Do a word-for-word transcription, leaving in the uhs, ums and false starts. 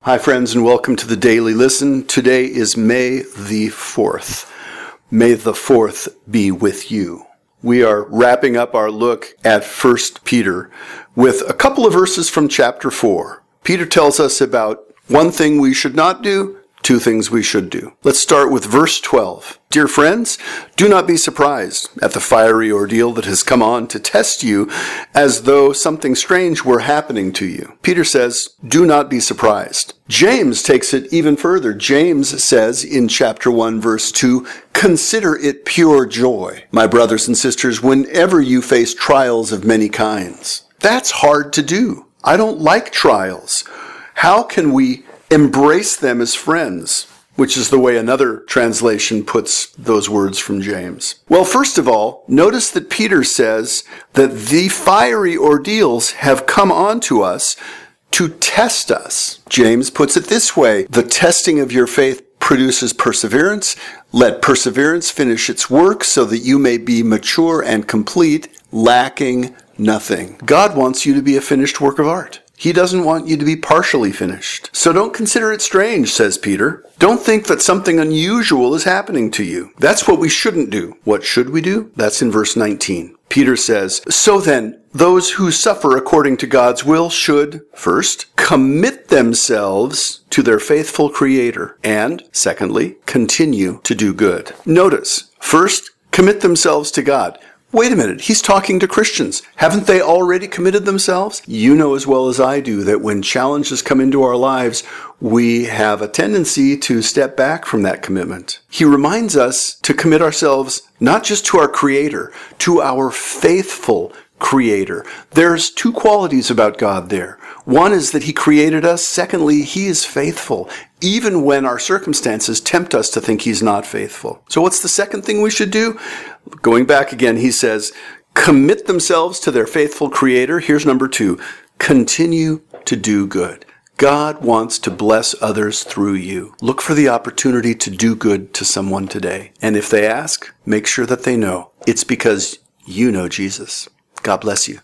Hi friends, and welcome to the Daily Listen. Today is May the fourth. May the fourth be with you. We are wrapping up our look at First Peter with a couple of verses from chapter four. Peter tells us about one thing we should not do, two things we should do. Let's start with verse twelve. Dear friends, do not be surprised at the fiery ordeal that has come on to test you as though something strange were happening to you. Peter says, do not be surprised. James takes it even further. James says in chapter one, verse two, consider it pure joy, my brothers and sisters, whenever you face trials of many kinds. That's hard to do. I don't like trials. How can we embrace them as friends? Which is the way another translation puts those words from James. Well, first of all, notice that Peter says that the fiery ordeals have come onto us to test us. James puts it this way, the testing of your faith produces perseverance. Let perseverance finish its work so that you may be mature and complete, lacking nothing. God wants you to be a finished work of art. He doesn't want you to be partially finished. So don't consider it strange, says Peter. Don't think that something unusual is happening to you. That's what we shouldn't do. What should we do? That's in verse nineteen. Peter says, so then, those who suffer according to God's will should, first, commit themselves to their faithful Creator, and, secondly, continue to do good. Notice, first, commit themselves to God. Wait a minute, he's talking to Christians. Haven't they already committed themselves? You know as well as I do that when challenges come into our lives, we have a tendency to step back from that commitment. He reminds us to commit ourselves not just to our Creator, to our faithful Creator. There's two qualities about God there. One is that He created us. Secondly, He is faithful, even when our circumstances tempt us to think He's not faithful. So what's the second thing we should do? Going back again, he says, commit themselves to their faithful Creator. Here's number two, continue to do good. God wants to bless others through you. Look for the opportunity to do good to someone today. And if they ask, make sure that they know it's because you know Jesus. God bless you.